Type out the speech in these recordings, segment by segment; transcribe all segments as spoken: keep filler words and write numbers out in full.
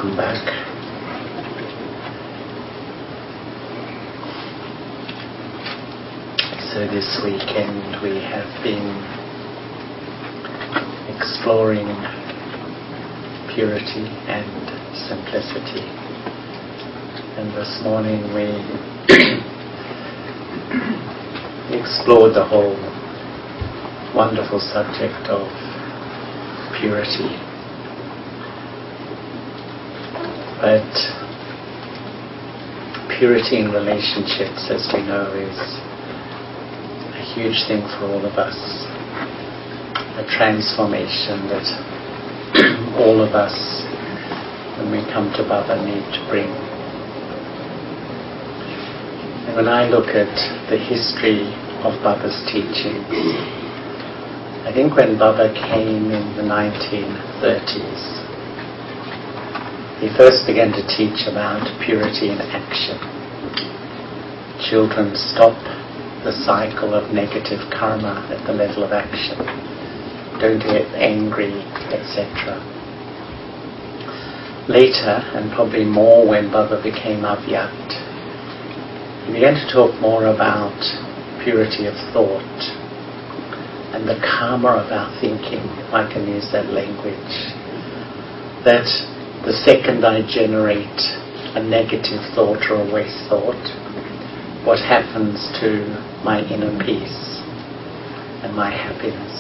welcome back. So this weekend we have been exploring purity and simplicity, and this morning we explored the whole wonderful subject of purity. But purity in relationships, as we know, is a huge thing for all of us. A transformation that all of us, when we come to Baba, need to bring. And when I look at the history of Baba's teachings, I think when Baba came in the nineteen thirties, he first began to teach about purity in action. Children, stop the cycle of negative karma at the level of action. Don't get angry, et cetera. Later, and probably more when Baba became Avyat, he began to talk more about purity of thought and the karma of our thinking, if I can use that language. That the second I generate a negative thought or a waste thought, what happens to my inner peace and my happiness?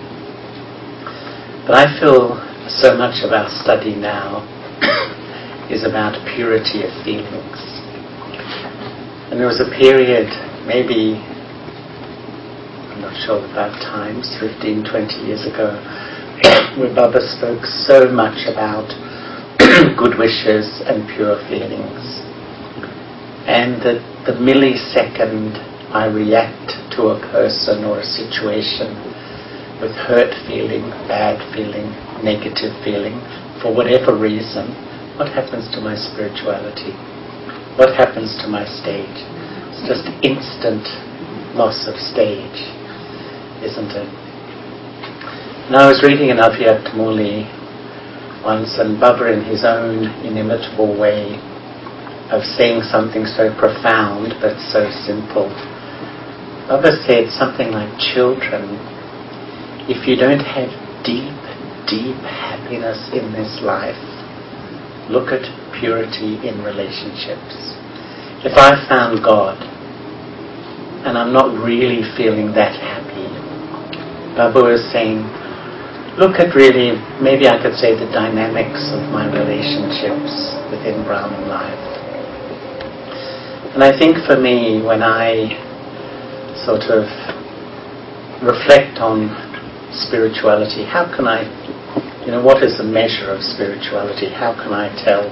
But I feel so much of our study now is about purity of feelings. And there was a period, maybe, I'm not sure about times, fifteen, twenty years ago, where Baba spoke so much about good wishes and pure feelings. And that the millisecond I react to a person or a situation with hurt feeling, bad feeling, negative feeling, for whatever reason, what happens to my spirituality? What happens to my stage? It's just instant loss of stage, isn't it? And I was reading an Avyat Muli once, and Baba, in his own inimitable way of saying something so profound but so simple, Baba said something like, children, if you don't have deep, deep happiness in this life, look at purity in relationships. If I found God and I'm not really feeling that happy, Baba was saying, look at really, maybe I could say, the dynamics of my relationships within Brahman life. And I think for me, when I sort of reflect on spirituality, how can I, you know, what is the measure of spirituality? How can I tell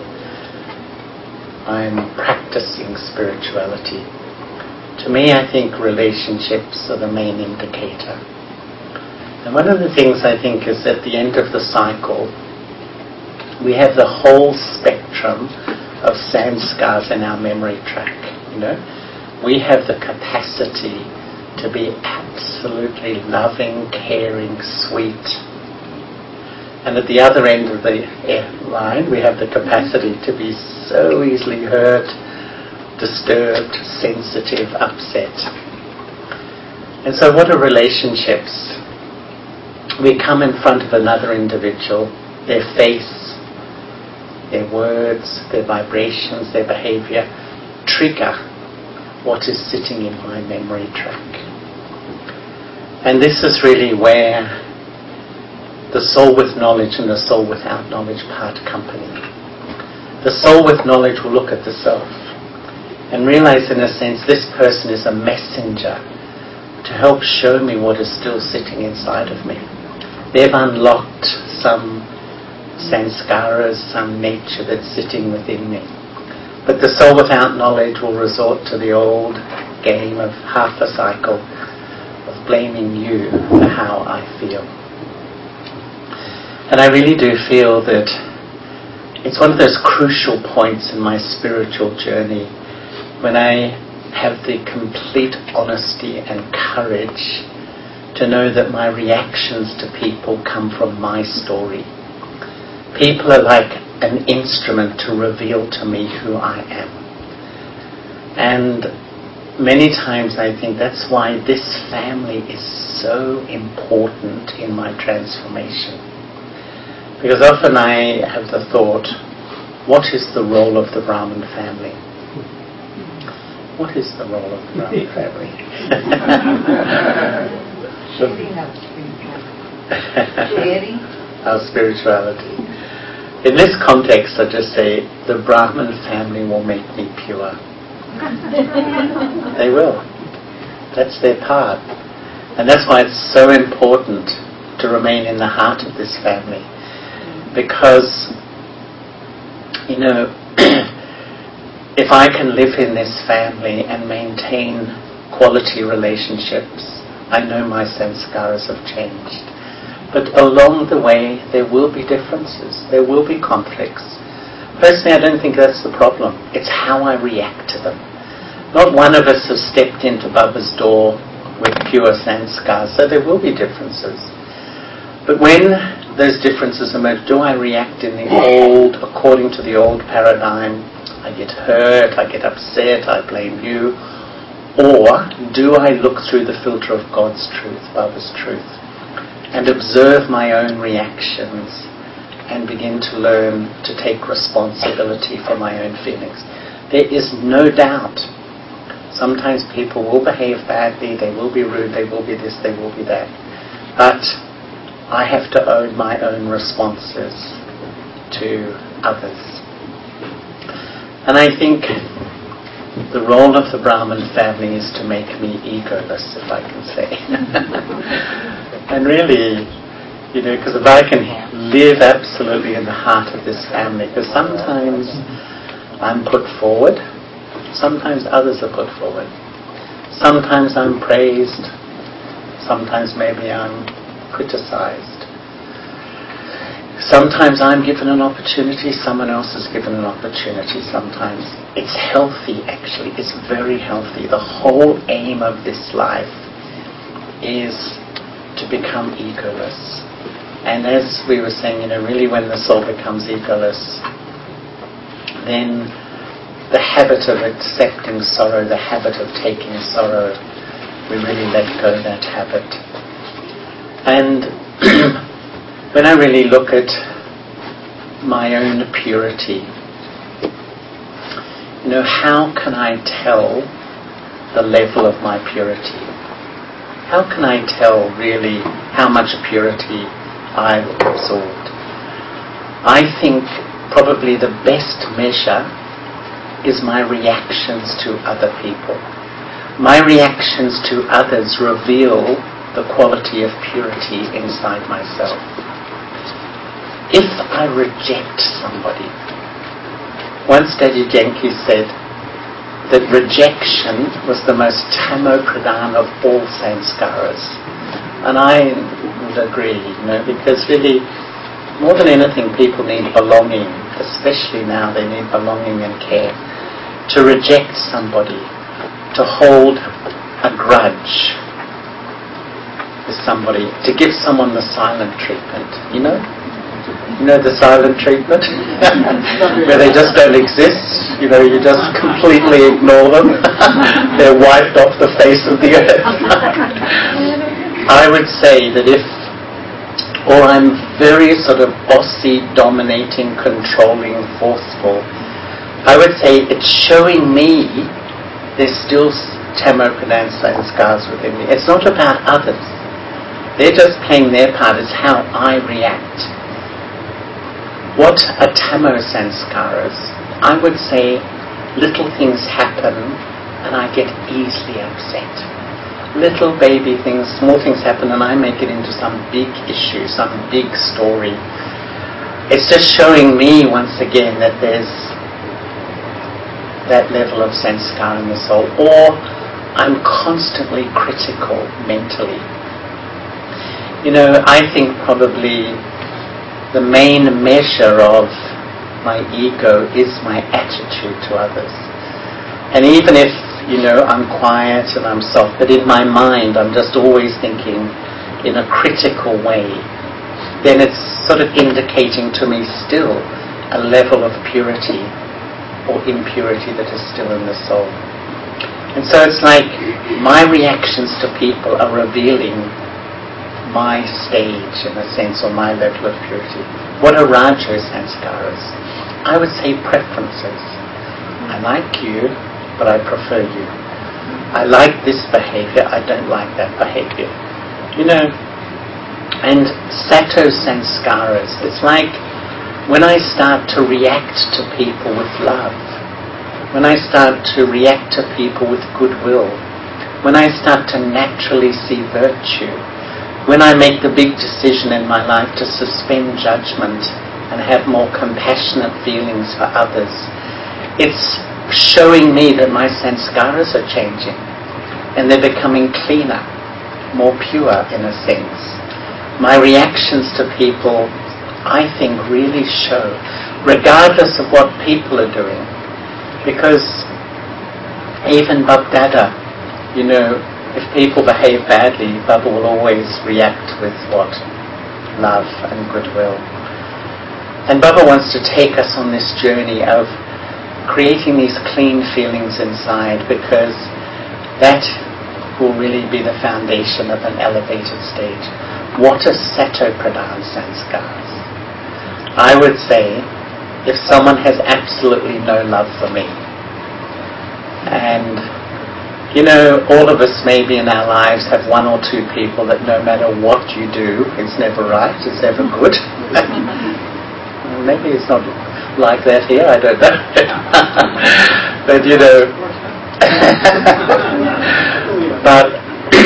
I'm practicing spirituality? To me, I think relationships are the main indicator. And one of the things I think is at the end of the cycle, we have the whole spectrum of sanskars in our memory track. You know, we have the capacity to be absolutely loving, caring, sweet. And at the other end of the line, we have the capacity to be so easily hurt, disturbed, sensitive, upset. And so what are relationships? We come in front of another individual, their face, their words, their vibrations, their behavior trigger what is sitting in my memory track. And this is really where the soul with knowledge and the soul without knowledge part company. The soul with knowledge will look at the self and realize, in a sense, this person is a messenger to help show me what is still sitting inside of me. They've unlocked some sanskaras, some nature that's sitting within me. But the soul without knowledge will resort to the old game of half a cycle of blaming you for how I feel. And I really do feel that it's one of those crucial points in my spiritual journey when I have the complete honesty and courage to know that my reactions to people come from my story. People are like an instrument to reveal to me who I am. And many times I think that's why this family is so important in my transformation. Because often I have the thought, what is the role of the Brahman family? What is the role of the Brahman family? Sharing our spirituality. Sharing our spirituality. In this context, I just say, the Brahman family will make me pure. They will. That's their part. And that's why it's so important to remain in the heart of this family. Because, you know, if I can live in this family and maintain quality relationships, I know my sanskaras have changed. But along the way, there will be differences. There will be conflicts. Personally, I don't think that's the problem. It's how I react to them. Not one of us has stepped into Baba's door with pure sanskars, so there will be differences. But when those differences emerge, do I react in the old, according to the old paradigm? I get hurt, I get upset, I blame you. Or do I look through the filter of God's truth, Baba's truth, and observe my own reactions and begin to learn to take responsibility for my own feelings? There is no doubt sometimes people will behave badly, they will be rude, they will be this, they will be that. But I have to own my own responses to others. And I think the role of the Brahman family is to make me egoless, if I can say. And really, you know, because if I can live absolutely in the heart of this family, because sometimes I'm put forward, sometimes others are put forward. Sometimes I'm praised, sometimes maybe I'm criticized. Sometimes I'm given an opportunity, someone else is given an opportunity sometimes. It's healthy, actually. It's very healthy. The whole aim of this life is to become egoless. And as we were saying, you know, really when the soul becomes egoless, then the habit of accepting sorrow, the habit of taking sorrow, we really let go of that habit. And when I really look at my own purity, you know, how can I tell the level of my purity? How can I tell really how much purity I've absorbed? I think probably the best measure is my reactions to other people. My reactions to others reveal the quality of purity inside myself. If I reject somebody, once Daddy Genki said that rejection was the most tamo pradhan of all sanskaras. And I would agree, you know, because really, more than anything, people need belonging, especially now they need belonging and care. To reject somebody, to hold a grudge with somebody, to give someone the silent treatment, you know? You know the silent treatment? Where they just don't exist, you know, you just completely ignore them. They're wiped off the face of the earth. I would say that if, or I'm very sort of bossy, dominating, controlling, forceful, I would say it's showing me there's still tamo pradhan sanskars within me. It's not about others. They're just playing their part. It's how I react. What are tamo sanskaras? I would say little things happen and I get easily upset. Little baby things, small things happen and I make it into some big issue, some big story. It's just showing me once again that there's that level of sanskar in the soul. Or I'm constantly critical mentally. You know, I think probably the main measure of my ego is my attitude to others. And even if, you know, I'm quiet and I'm soft, but in my mind I'm just always thinking in a critical way, then it's sort of indicating to me still a level of purity or impurity that is still in the soul. And so it's like my reactions to people are revealing my stage, in a sense, or my level of purity. What are Rajo sanskaras? I would say preferences. I like you, but I prefer you. I like this behavior, I don't like that behavior. You know, and Sato sanskaras, it's like when I start to react to people with love, when I start to react to people with goodwill, when I start to naturally see virtue, when I make the big decision in my life to suspend judgment and have more compassionate feelings for others, it's showing me that my sanskaras are changing and they're becoming cleaner, more pure in a sense. My reactions to people, I think, really show, regardless of what people are doing, because even Bab-Dada, you know, if people behave badly, Baba will always react with what? Love and goodwill. And Baba wants to take us on this journey of creating these clean feelings inside, because that will really be the foundation of an elevated stage. What are Sato Pradhan sanskars? I would say, if someone has absolutely no love for me, and you know, all of us maybe in our lives have one or two people that no matter what you do, it's never right, it's never good. Maybe it's not like that here, I don't know. But you know, but,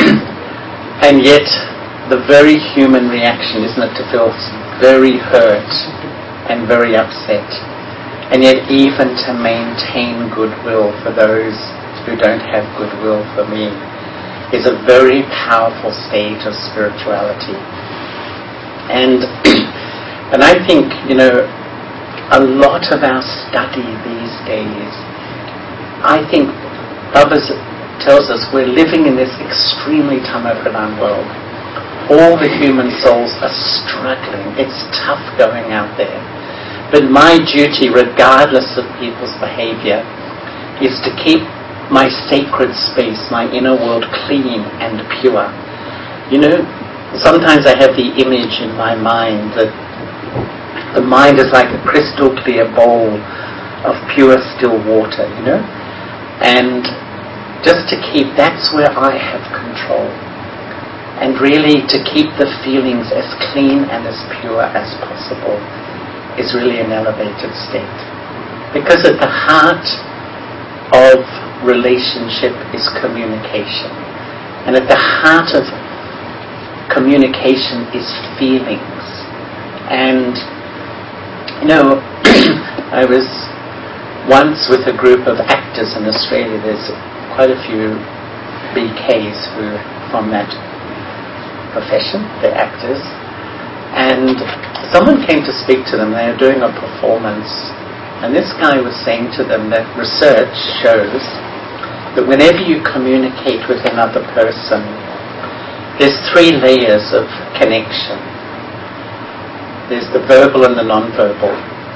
and yet the very human reaction, isn't it, to feel very hurt and very upset, and yet even to maintain goodwill for those who don't have goodwill for me, is a very powerful stage of spirituality. And and I think, you know, a lot of our study these days, I think Baba tells us we're living in this extremely Tamo-Pradhan world. All the human souls are struggling. It's tough going out there. But my duty, regardless of people's behavior, is to keep my sacred space, my inner world, clean and pure. You know, sometimes I have the image in my mind that the mind is like a crystal clear bowl of pure still water, you know, and just to keep, that's where I have control, and really to keep the feelings as clean and as pure as possible is really an elevated state, because at the heart of relationship is communication, and at the heart of communication is feelings. And you know, I was once with a group of actors in Australia. There's quite a few B Ks who are from that profession, they're actors, and someone came to speak to them. They were doing a performance, and this guy was saying to them that research shows that whenever you communicate with another person, there's three layers of connection. There's the verbal and the non-verbal.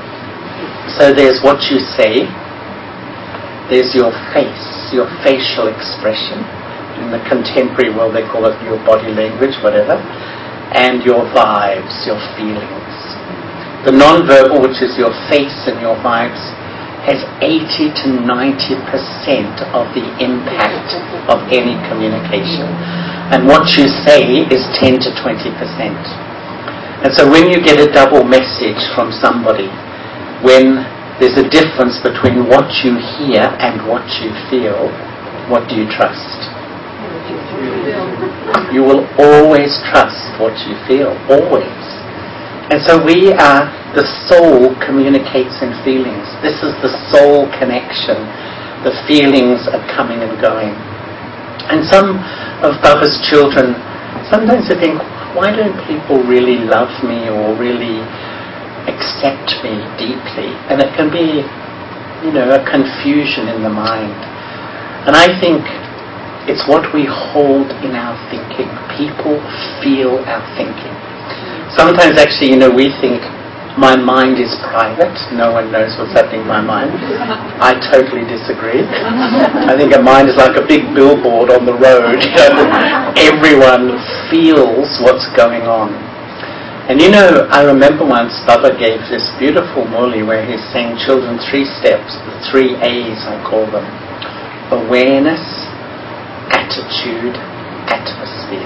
So there's what you say, there's your face, your facial expression. In the contemporary world they call it your body language, whatever, and your vibes, your feelings. The non-verbal, which is your face and your vibes, has eighty to ninety percent of the impact of any communication. And what you say is ten to twenty percent. And so when you get a double message from somebody, when there's a difference between what you hear and what you feel, what do you trust? You will always trust what you feel, always. And so we are, the soul communicates in feelings. This is the soul connection. The feelings are coming and going. And some of Baba's children, sometimes they think, why don't people really love me or really accept me deeply? And it can be, you know, a confusion in the mind. And I think it's what we hold in our thinking. People feel our thinking. Sometimes actually, you know, we think my mind is private. No one knows what's happening in my mind. I totally disagree. I think a mind is like a big billboard on the road. Everyone feels what's going on. And you know, I remember once Baba gave this beautiful murli where he's saying children three steps, the three A's I call them. Awareness, attitude, atmosphere.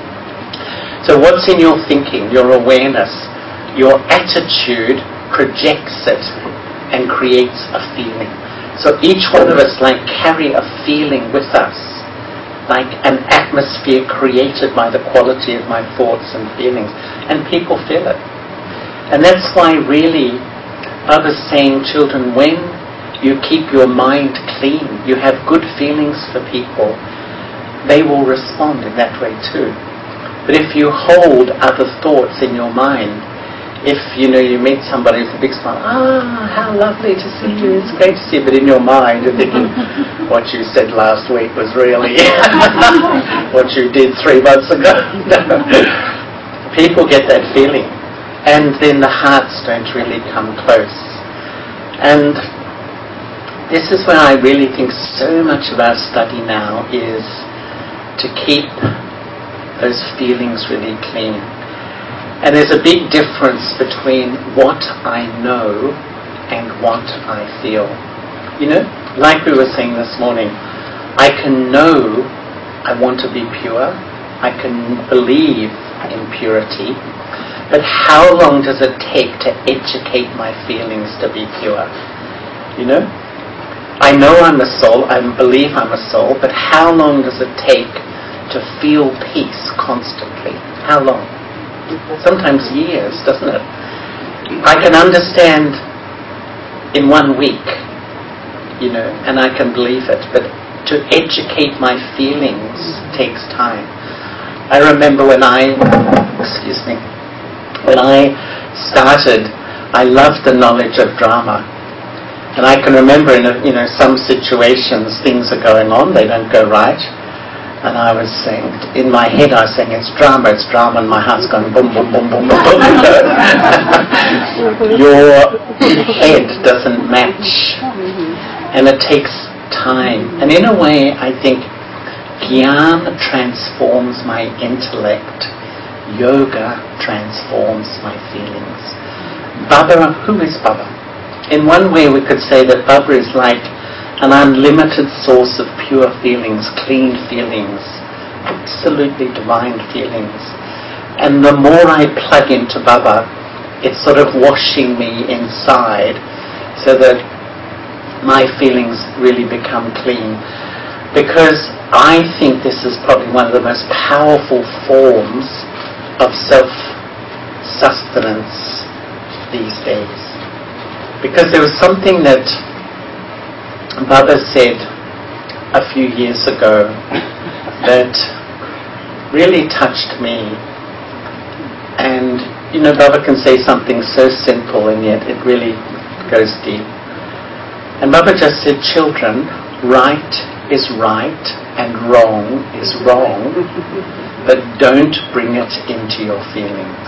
So what's in your thinking, your awareness? Your attitude projects it and creates a feeling. So each one of us like carry a feeling with us, like an atmosphere created by the quality of my thoughts and feelings, and people feel it. And that's why really Baba's saying, children, when you keep your mind clean, you have good feelings for people, they will respond in that way too. But if you hold other thoughts in your mind, if, you know, you meet somebody with a big smile, ah, how lovely to see you, it's great to see you, but in your mind you're thinking, what you said last week was really what you did three months ago. People get that feeling, and then the hearts don't really come close. And this is where I really think so much of our study now is to keep those feelings really clean. And there's a big difference between what I know and what I feel. You know, like we were saying this morning, I can know I want to be pure, I can believe in purity, but how long does it take to educate my feelings to be pure? You know? I know I'm a soul, I believe I'm a soul, but how long does it take to feel peace constantly? How long? Sometimes years, doesn't it? I can understand in one week, you know, and I can believe it, but to educate my feelings takes time. I remember when I, excuse me, when I started, I loved the knowledge of drama. And I can remember in, a, you know, some situations, things are going on, they don't go right. And I was saying, in my head I was saying, it's drama, it's drama, and my heart's going boom, boom, boom, boom, boom, boom. Your head doesn't match. And it takes time. And in a way, I think Gyan transforms my intellect. Yoga transforms my feelings. Baba, who is Baba? In one way we could say that Baba is like an unlimited source of pure feelings, clean feelings, absolutely divine feelings. And the more I plug into Baba, it's sort of washing me inside so that my feelings really become clean. Because I think this is probably one of the most powerful forms of self-sustenance these days. Because there was something that Baba said a few years ago that really touched me. And, you know, Baba can say something so simple and yet it really goes deep. And Baba just said, children, right is right and wrong is wrong, but don't bring it into your feelings.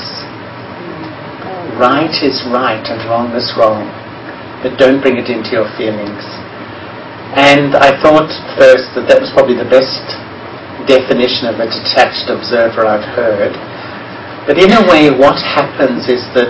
Right is right and wrong is wrong, but don't bring it into your feelings. And I thought first that that was probably the best definition of a detached observer I've heard. But in a way, what happens is that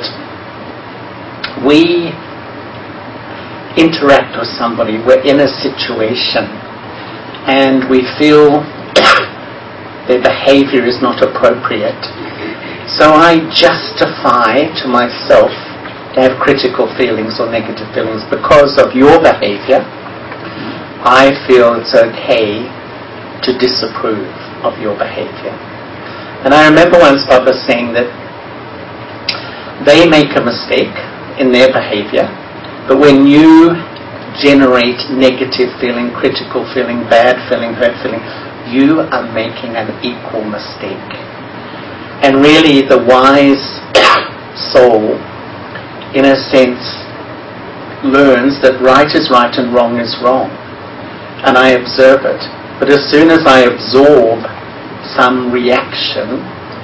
we interact with somebody, we're in a situation, and we feel their behavior is not appropriate. So I justify to myself to have critical feelings or negative feelings because of your behavior. I feel it's okay to disapprove of your behavior. And I remember once Baba saying that they make a mistake in their behavior, but when you generate negative feeling, critical feeling, bad feeling, hurt feeling, you are making an equal mistake. And really the wise soul, in a sense, learns that right is right and wrong is wrong. And I observe it. But as soon as I absorb some reaction,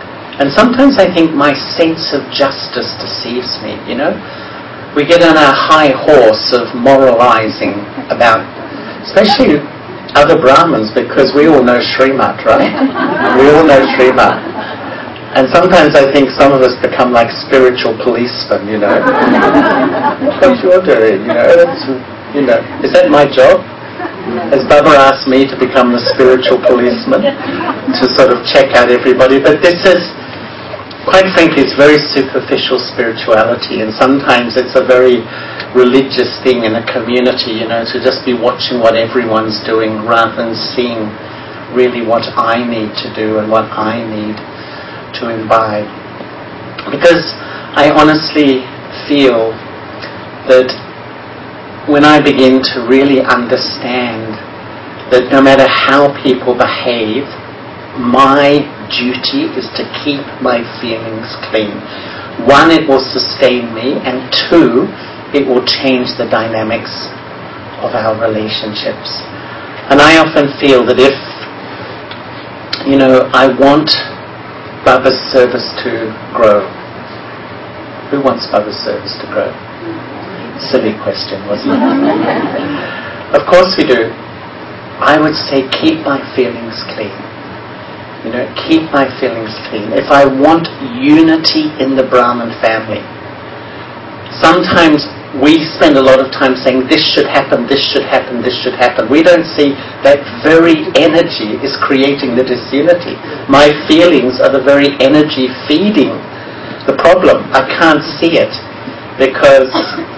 And sometimes I think my sense of justice deceives me, you know. We get on our high horse of moralizing about, especially other Brahmins, because we all know Srimad, right? We all know Srimad. And sometimes I think some of us become like spiritual policemen, you know. What you're doing, you know, that's, you know, is that my job? Has Baba asked me to become the spiritual policeman to sort of check out everybody? But this is, quite frankly, it's very superficial spirituality, and sometimes it's a very religious thing in a community, you know, to just be watching what everyone's doing rather than seeing really what I need to do and what I need to imbibe. Because I honestly feel that when I begin to really understand that no matter how people behave, my duty is to keep my feelings clean. One, it will sustain me, and two, it will change the dynamics of our relationships. And I often feel that if, you know, I want Baba's service to grow. Who wants Baba's service to grow? Silly question, wasn't it? Of course we do. I would say keep my feelings clean. You know, keep my feelings clean. If I want unity in the Brahmin family, sometimes we spend a lot of time saying this should happen, this should happen, this should happen. We don't see that very energy is creating the disunity. My feelings are the very energy feeding the problem. I can't see it because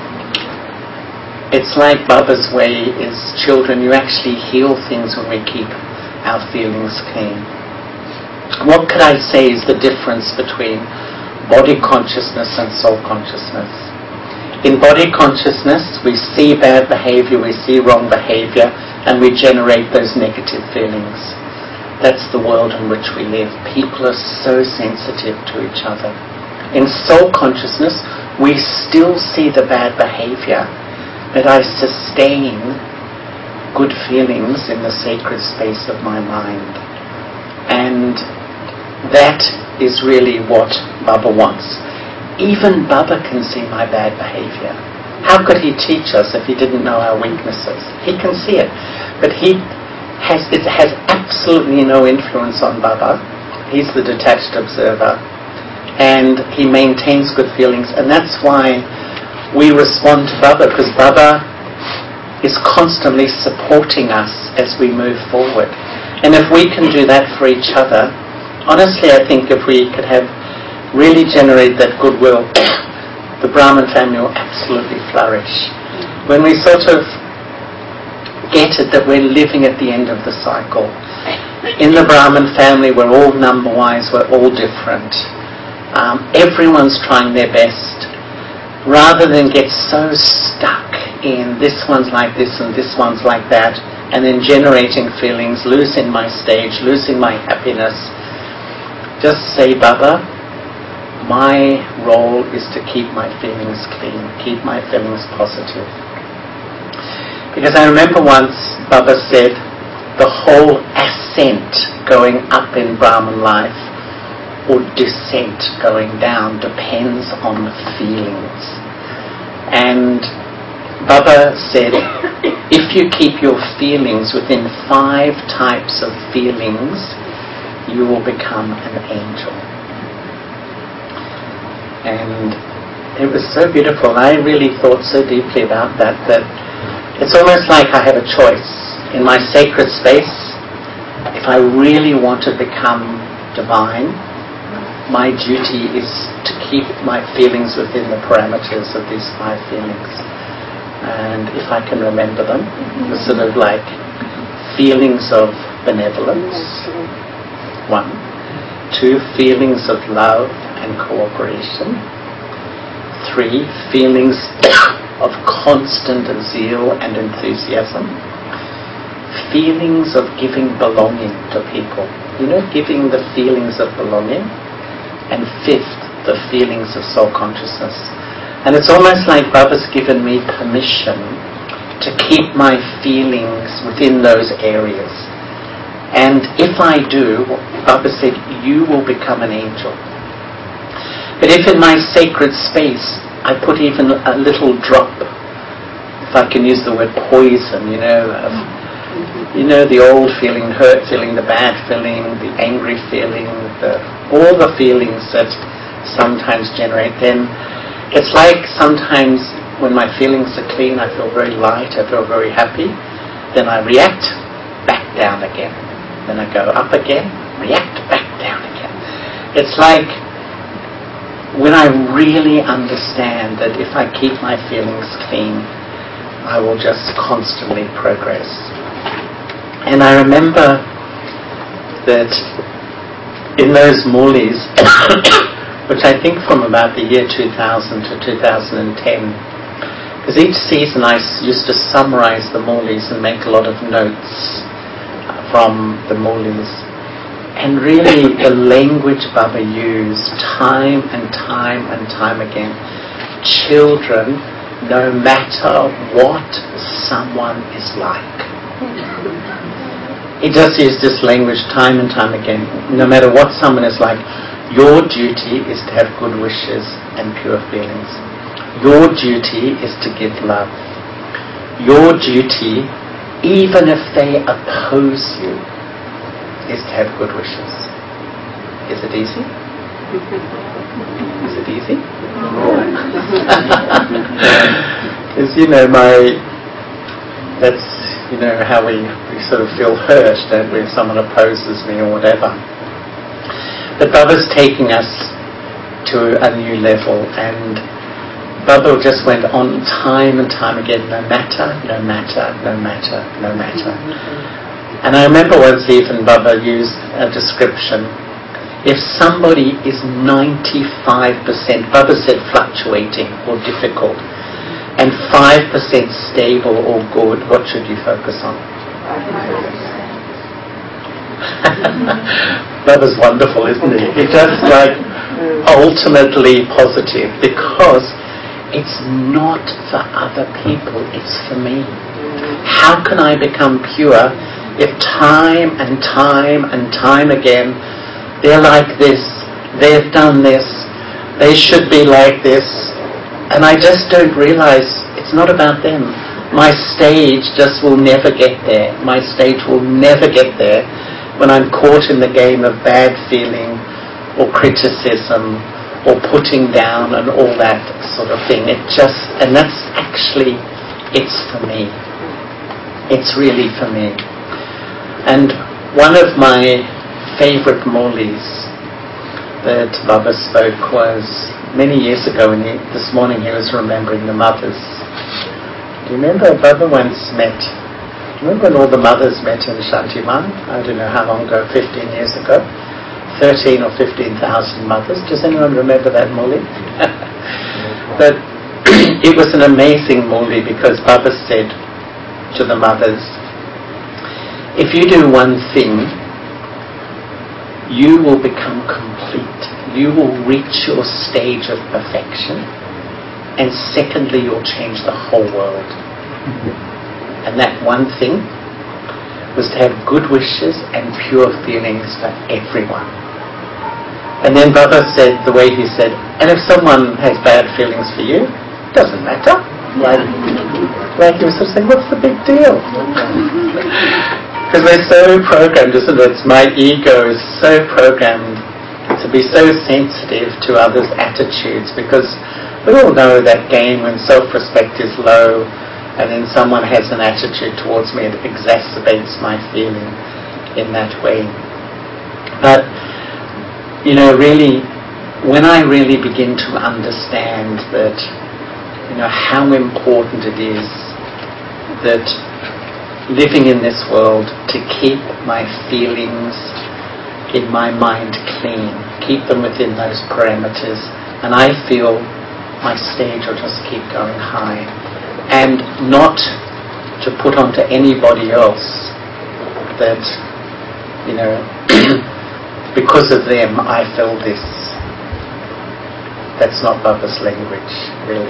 it's like Baba's way is, children, you actually heal things when we keep our feelings clean. What could I say is the difference between body consciousness and soul consciousness? In body consciousness, we see bad behavior, we see wrong behavior, and we generate those negative feelings. That's the world in which we live. People are so sensitive to each other. In soul consciousness, we still see the bad behavior, but I sustain good feelings in the sacred space of my mind. And that is really what Baba wants. Even Baba can see my bad behavior. How could he teach us if he didn't know our weaknesses? He can see it. But he has, it has absolutely no influence on Baba. He's the detached observer. And he maintains good feelings. And that's why we respond to Baba, because Baba is constantly supporting us as we move forward. And if we can do that for each other, honestly, I think if we could have really generate that goodwill, the Brahmin family will absolutely flourish. When we sort of get it that we're living at the end of the cycle, in the Brahmin family we're all number-wise, we're all different. Um, everyone's trying their best. Rather than get so stuck in this one's like this and this one's like that, and then generating feelings, losing my stage, losing my happiness, just say, Baba, my role is to keep my feelings clean, keep my feelings positive. Because I remember once Baba said, the whole ascent going up in Brahman life or descent going down depends on feelings. And Baba said, if you keep your feelings within five types of feelings, you will become an angel. And it was so beautiful. I really thought so deeply about that, that it's almost like I have a choice. In my sacred space, if I really want to become divine, my duty is to keep my feelings within the parameters of these five feelings. And if I can remember them, the sort of like feelings of benevolence, one. Two, feelings of love and cooperation. Three, feelings of constant zeal and enthusiasm. Feelings of giving belonging to people. You know, giving the feelings of belonging. And fifth, the feelings of soul consciousness. And it's almost like Baba's given me permission to keep my feelings within those areas. And if I do, Baba said, you will become an angel. But if in my sacred space I put even a little drop, if I can use the word poison, you know, of, you know, the old feeling, hurt feeling, the bad feeling, the angry feeling, the all the feelings that sometimes generate, then it's like sometimes when my feelings are clean, I feel very light, I feel very happy. Then I react, back down again. Then I go up again, react, back down again. It's like when I really understand that if I keep my feelings clean, I will just constantly progress. And I remember that in those Maulis, which I think from about the year two thousand to two thousand ten, because each season I used to summarize the Maulis and make a lot of notes from the Maulis. And really the language Baba used time and time and time again. Children, no matter what someone is like. He just used this language time and time again. No matter what someone is like, your duty is to have good wishes and pure feelings. Your duty is to give love. Your duty, even if they oppose you, is to have good wishes. Is it easy? Is it easy? Because, you know, my, that's, you know, how we, we sort of feel hurt, don't we, if someone opposes me or whatever. But Baba's taking us to a new level, and Baba just went on time and time again, no matter, no matter, no matter, no matter. And I remember once even Baba used a description. If somebody is ninety-five percent, Baba said fluctuating or difficult, and five percent stable or good, what should you focus on? Baba's wonderful, isn't he? He's just like ultimately positive, because it's not for other people, it's for me. How can I become pure if time and time and time again they're like this, they've done this, they should be like this, and I just don't realize it's not about them. My stage just will never get there. My stage will never get there when I'm caught in the game of bad feeling or criticism or putting down and all that sort of thing. It just, and that's actually, it's for me. It's really for me. And one of my favorite Maulis that Baba spoke was many years ago, and he, this morning he was remembering the mothers. Do you remember Baba once met, do you remember when all the mothers met in Shantiman? I don't know how long ago, fifteen years ago. thirteen or fifteen thousand mothers. Does anyone remember that Mauli? But it was an amazing Mauli, because Baba said to the mothers, if you do one thing, you will become complete. You will reach your stage of perfection. And secondly, you'll change the whole world. And that one thing was to have good wishes and pure feelings for everyone. And then Baba said, the way he said, and if someone has bad feelings for you, it doesn't matter. Like, like he was sort of saying, what's the big deal? Because we're so programmed, isn't it? My ego is so programmed to be so sensitive to others' attitudes, because we all know that game when self-respect is low and then someone has an attitude towards me, it exacerbates my feeling in that way. But, you know, really, when I really begin to understand that, you know, how important it is that living in this world to keep my feelings in my mind clean, keep them within those parameters, and I feel my stage will just keep going high, and not to put onto anybody else that, you know, because of them I feel this. That's not Baba's language, really.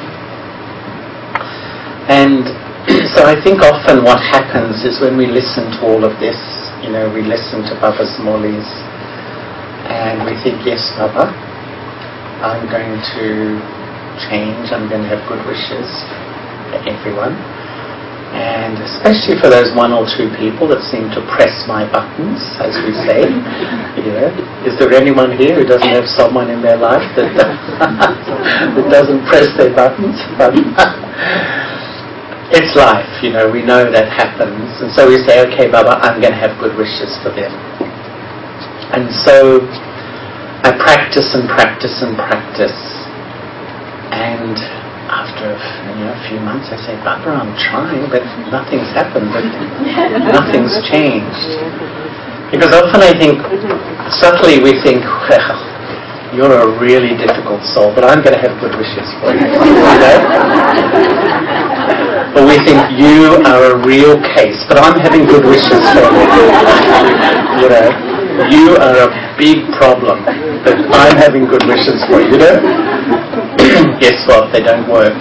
And so I think often what happens is when we listen to all of this, you know, we listen to Baba's Maulis and we think, yes, Baba, I'm going to change, I'm going to have good wishes for everyone. And especially for those one or two people that seem to press my buttons, as we say. You know, is there anyone here who doesn't have someone in their life that, that doesn't press their buttons? But it's life, you know, we know that happens. And so we say, okay, Baba, I'm going to have good wishes for them. And so I practice and practice and practice. And after you know, a few months I say, Barbara, I'm trying, but nothing's happened, but nothing's changed. Because often I think, subtly we think, well, you're a really difficult soul, but I'm going to have good wishes for you. You know? Or we think, you are a real case, but I'm having good wishes for you. You know? You are a big problem, but I'm having good wishes for you, you know? Guess what? They don't work.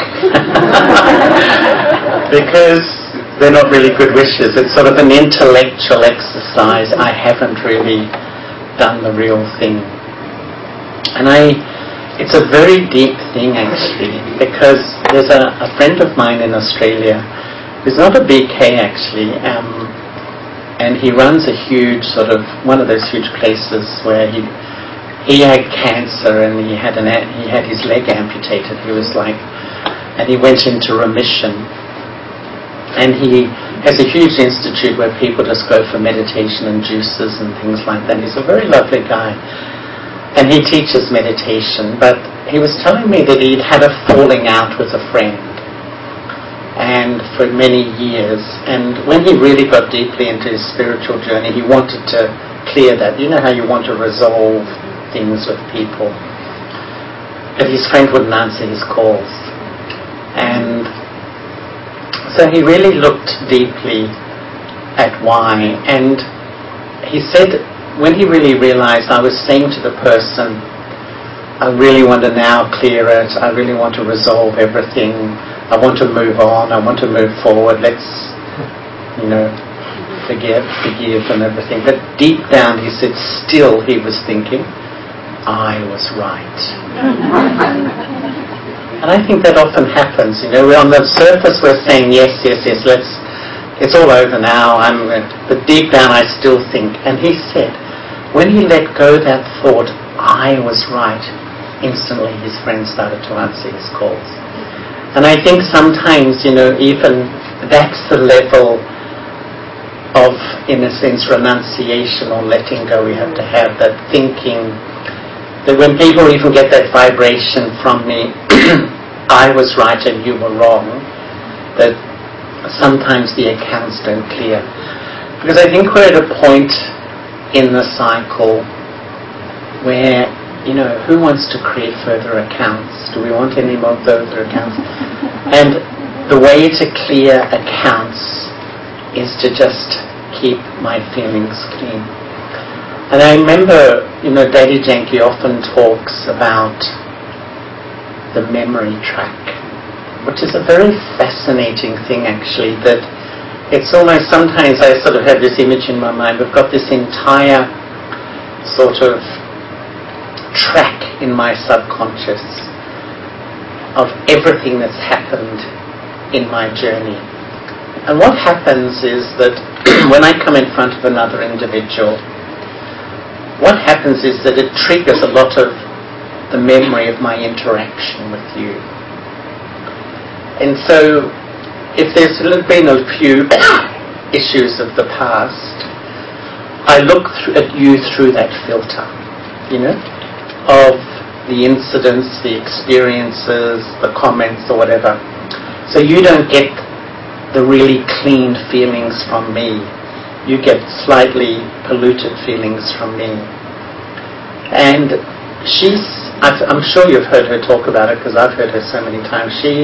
Because they're not really good wishes. It's sort of an intellectual exercise. I haven't really done the real thing. And I, it's a very deep thing actually, because there's a, a friend of mine in Australia who's not a B K actually, um, and he runs a huge sort of, one of those huge places where he he had cancer and he had an he had his leg amputated. He was like, and he went into remission. And he has a huge institute where people just go for meditation and juices and things like that. He's a very lovely guy. And he teaches meditation, but he was telling me that he'd had a falling out with a friend, and for many years. And when he really got deeply into his spiritual journey, he wanted to clear that. You know how you want to resolve things with people. But his friend wouldn't answer his calls. And so he really looked deeply at why. And he said, when he really realized, I was saying to the person, I really want to now clear it, I really want to resolve everything, I want to move on, I want to move forward, let's, you know, forgive, forgive and everything. But deep down, he said, still he was thinking, I was right. And I think that often happens, you know, we're on the surface we're saying, yes, yes, yes, let's, it's all over now, I'm, but deep down I still think. And he said, when he let go that thought, I was right, instantly his friend started to answer his calls. And I think sometimes, you know, even that's the level of, in a sense, renunciation or letting go we have to have, that thinking, that when people even get that vibration from me, I was right and you were wrong, that sometimes the accounts don't clear. Because I think we're at a point in the cycle where, you know, who wants to create further accounts? Do we want any more further accounts? And the way to clear accounts is to just keep my feelings clean. And I remember, you know, Daddy Janki often talks about the memory track, which is a very fascinating thing actually, that it's almost, sometimes I sort of have this image in my mind, we've got this entire sort of track in my subconscious of everything that's happened in my journey. And what happens is that when I come in front of another individual, what happens is that it triggers a lot of the memory of my interaction with you. And so if there's been a few issues of the past, I look th- at you through that filter, you know, of the incidents, the experiences, the comments or whatever. So you don't get the really clean feelings from me. You get slightly polluted feelings from me. And she's, I've, I'm sure you've heard her talk about it because I've heard her so many times. She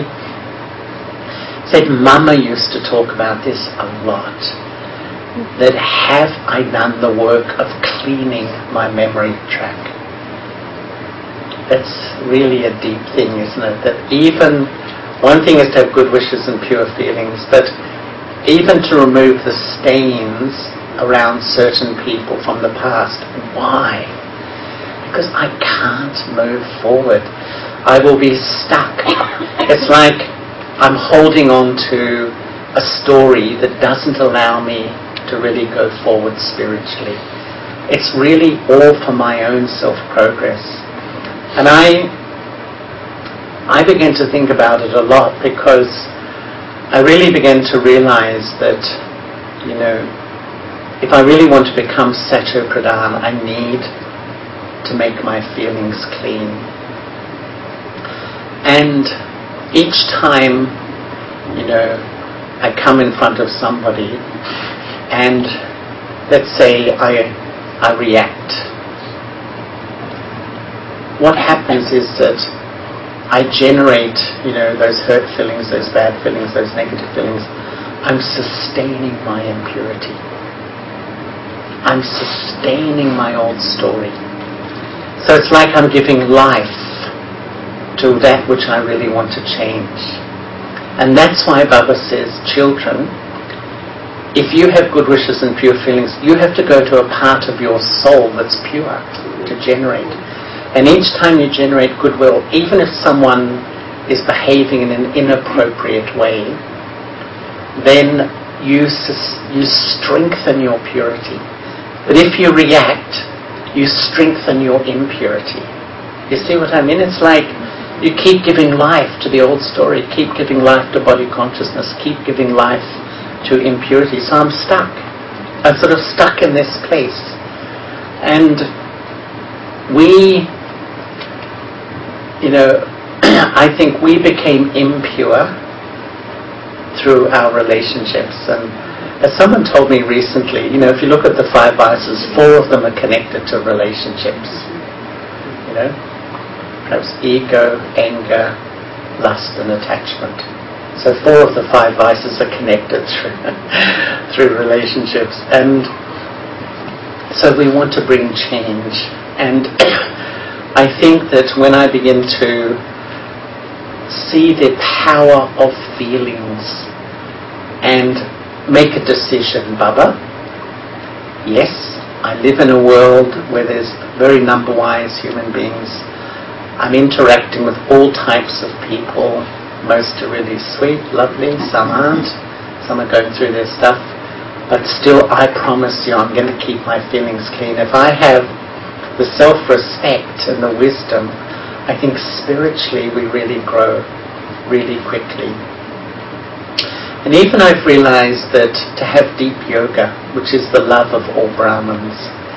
said, Mama used to talk about this a lot. That have I done the work of cleaning my memory track? That's really a deep thing, isn't it? That even, one thing is to have good wishes and pure feelings, but even to remove the stains around certain people from the past. Why? because I can't move forward. I will be stuck. It's like I'm holding on to a story that doesn't allow me to really go forward spiritually. It's really all for my own self-progress. And I I began to think about it a lot, because I really began to realize that, you know, if I really want to become Sato Pradhan, I need to make my feelings clean. And each time, you know, I come in front of somebody and let's say I, I react, what happens is that I generate, you know, those hurt feelings, those bad feelings, those negative feelings. I'm sustaining my impurity. I'm sustaining my old story. So it's like I'm giving life to that which I really want to change. And that's why Baba says, children, if you have good wishes and pure feelings, you have to go to a part of your soul that's pure to generate. And each time you generate goodwill, even if someone is behaving in an inappropriate way, then you sus- you strengthen your purity. But if you react, you strengthen your impurity. You see what I mean? It's like you keep giving life to the old story, keep giving life to body consciousness, keep giving life to impurity. So I'm stuck. I'm sort of stuck in this place. And we, you know, I think we became impure through our relationships. And as someone told me recently, you know, if you look at the five vices, four of them are connected to relationships. You know, perhaps ego, anger, lust, and attachment. So four of the five vices are connected through, through relationships. And so we want to bring change. And I think that when I begin to see the power of feelings and make a decision, Baba, yes, I live in a world where there's very number-wise human beings. I'm interacting with all types of people. Most are really sweet, lovely, some aren't. Some are going through their stuff. But still, I promise you, I'm going to keep my feelings clean. If I have the self-respect and the wisdom, I think spiritually we really grow really quickly. And even I've realized that to have deep yoga, which is the love of all Brahmins,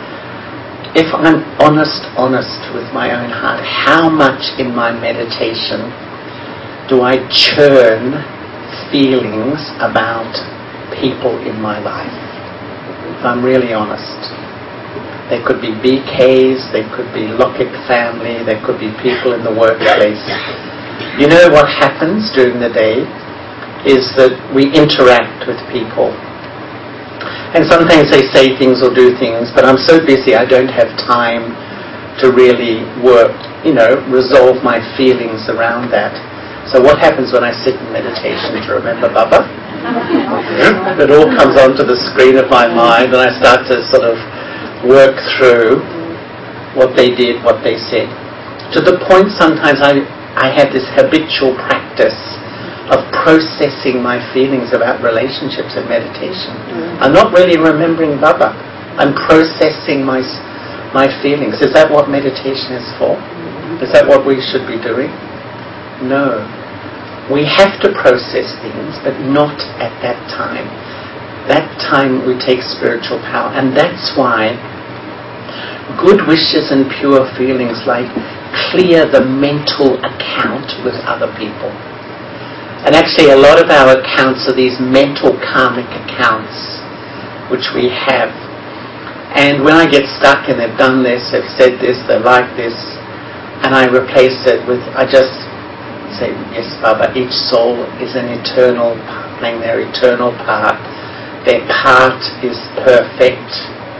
if I'm honest, honest with my own heart, how much in my meditation do I churn feelings about people in my life? If I'm really honest. They could be B Ks, they could be Lockett family, they could be people in the workplace. You know what happens during the day is that we interact with people. And sometimes they say things or do things, but I'm so busy I don't have time to really work, you know, resolve my feelings around that. So what happens when I sit in meditation to remember Baba? It all comes onto the screen of my mind and I start to sort of work through what they did, what they said. To the point sometimes I, I have this habitual practice of processing my feelings about relationships in meditation. Mm. I'm not really remembering Baba. I'm processing my my feelings. Is that what meditation is for? Mm. Is that what we should be doing? No. We have to process things, but not at that time. That time we take spiritual power. And that's why good wishes and pure feelings like clear the mental account with other people. And actually a lot of our accounts are these mental karmic accounts which we have. And when I get stuck and they've done this, they've said this, they're like this, and I replace it with, I just say, yes, Baba, each soul is an eternal, playing their eternal part. Their part is perfect.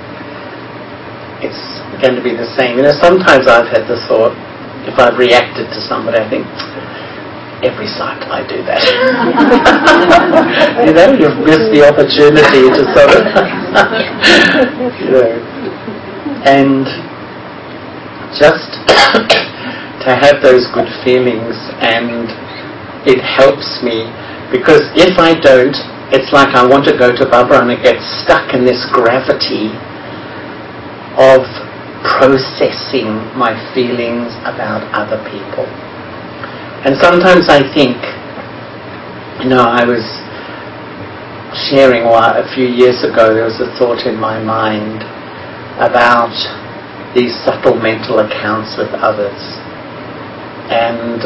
It's going to be the same. You know, sometimes I've had the thought, if I've reacted to somebody, I think, every cycle I do that. You know, you've missed the opportunity to sort of, you know. And just to have those good feelings, and it helps me, because if I don't, it's like I want to go to Barbara and I get stuck in this gravity of processing my feelings about other people. And sometimes I think, you know, I was sharing a few years ago, there was a thought in my mind about these subtle mental accounts with others. And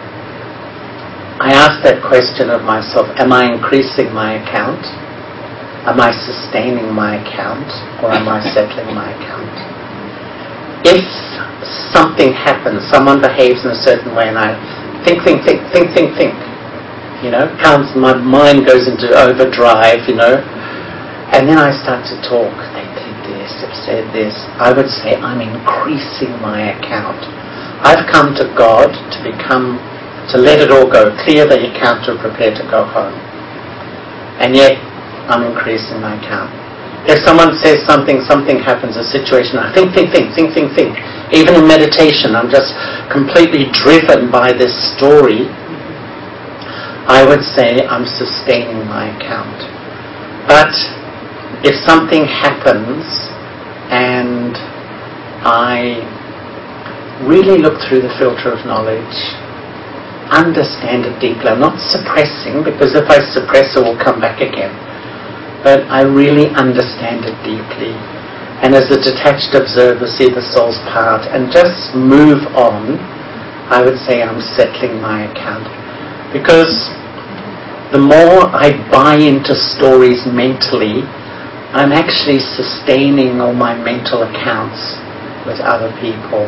I asked that question of myself, am I increasing my account? Am I sustaining my account? Or am I settling my account? If something happens, someone behaves in a certain way, and I think, think, think, think, think, think, you know, counts, my mind goes into overdrive, you know, and then I start to talk, they did this, they've said this, I would say I'm increasing my account. I've come to God to become, to let it all go, clear the account, to prepare to go home. And yet, I'm increasing my account. If someone says something, something happens, a situation, I think, think, think, think, think, think. Even in meditation, I'm just completely driven by this story. I would say I'm sustaining my account. But if something happens and I really look through the filter of knowledge, understand it deeply, I'm not suppressing, because if I suppress it will come back again. But I really understand it deeply. And as a detached observer, see the soul's part and just move on, I would say I'm settling my account. Because the more I buy into stories mentally, I'm actually sustaining all my mental accounts with other people.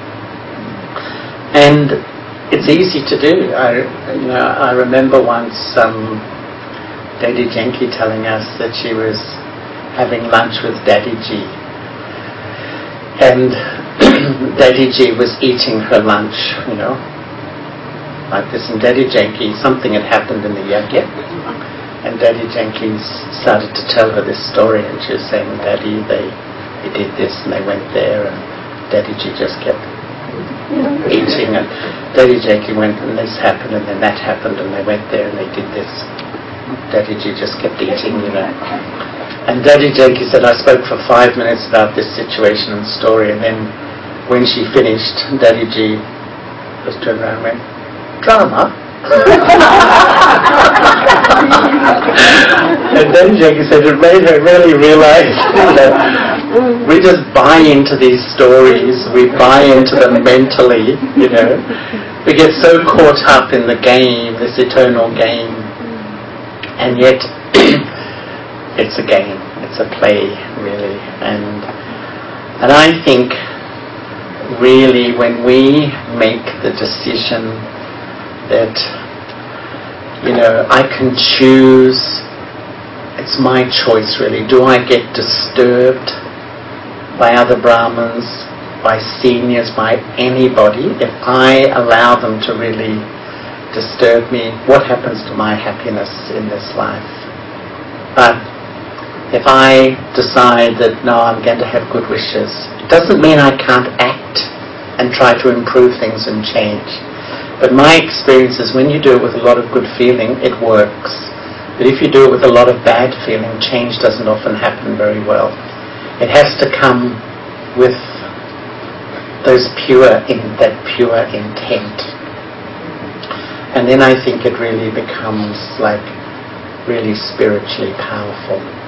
And it's easy to do. I, you know, I remember once um, Daddy Jenki telling us that she was having lunch with Daddy G. And Daddy G was eating her lunch, you know, like this. And Daddy Jenki, something had happened in the yagya. And Daddy Jenki started to tell her this story. And she was saying, Daddy, they, they did this and they went there. And Daddy G just kept eating, and Daddy Jenki went and this happened and then that happened and they went there and they did this. Daddy G just kept eating, you know. And Daddy Jenki said, I spoke for five minutes about this situation and story, and then when she finished, Daddy G just turned around and went, drama? And Daddy Jenki said it made her really realize, you know, we just buy into these stories, we buy into them mentally, you know. We get so caught up in the game, this eternal game, and yet it's a game, it's a play, really. And and I think really when we make the decision that, you know, I can choose, it's my choice really. Do I get disturbed by other Brahmins, by seniors, by anybody? If I allow them to really disturb me, what happens to my happiness in this life? But if I decide that, no, I'm going to have good wishes, it doesn't mean I can't act and try to improve things and change. But my experience is when you do it with a lot of good feeling, it works. But if you do it with a lot of bad feeling, change doesn't often happen very well. It has to come with those pure, in that pure intent. And then I think it really becomes like really spiritually powerful.